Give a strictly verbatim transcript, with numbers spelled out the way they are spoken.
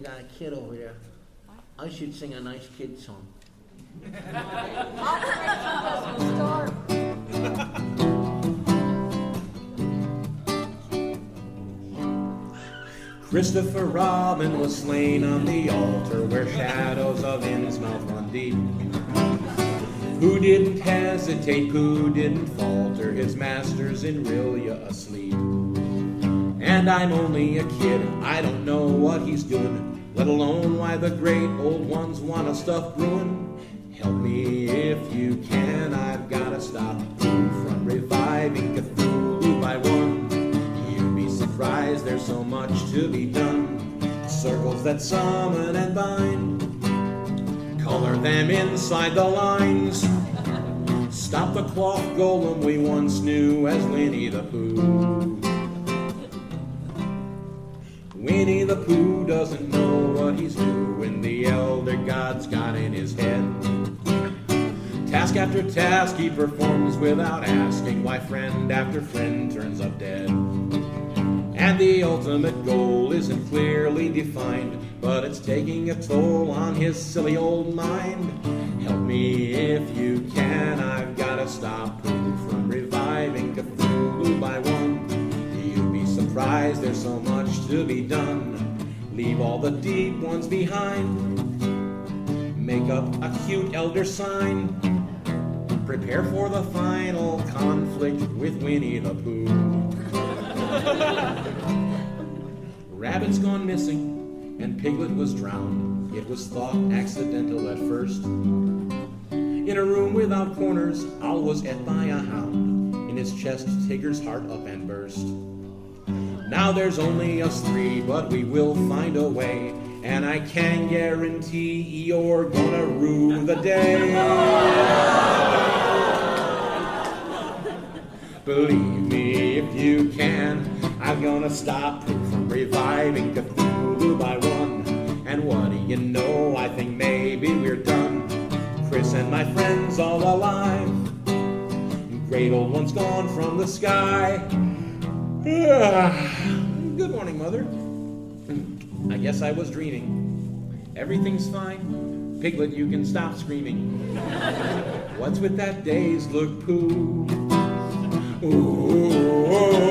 got a kid over there. I should sing a nice kid song. Operation doesn't start. Christopher Robin was slain on the altar where shadows of Innsmouth run deep. Who didn't hesitate, who didn't falter, his master's in Rillia asleep. And I'm only a kid, I don't know what he's doing, let alone why the great old ones want a stuffed Bruin. Help me if you can, I've gotta stop Pooh from reviving Cthulhu by one. You'd be surprised, there's so much to be done. Circles that summon and bind, color them inside the lines. Stop the cloth golem we once knew as Winnie the Pooh. Winnie the Pooh doesn't know what he's doing, the elder gods got in his head. Task after task he performs without asking why friend after friend turns up dead. And the ultimate goal isn't clearly defined, but it's taking a toll on his silly old mind. Help me if you can, I've gotta stop Pooh from reviving Cthulhu by one. You'd be surprised, there's so much to be done. Leave all the deep ones behind. Make up a cute elder sign. Prepare for the final conflict with Winnie the Pooh. Rabbit's gone missing, and Piglet was drowned. It was thought accidental at first. In a room without corners, Owl was et by a hound. In his chest, Tigger's heart up and burst. Now there's only us three, but we will find a way, and I can guarantee you're gonna rue the day. Believe me if you can, I'm gonna stop Pooh from reviving Cthulhu by one. And what do you know, I think maybe we're done. Chris and my friends all alive. Great old one's gone from the sky. Good morning, Mother. I guess I was dreaming. Everything's fine. Piglet, you can stop screaming. What's with that dazed look, Pooh? Ooh.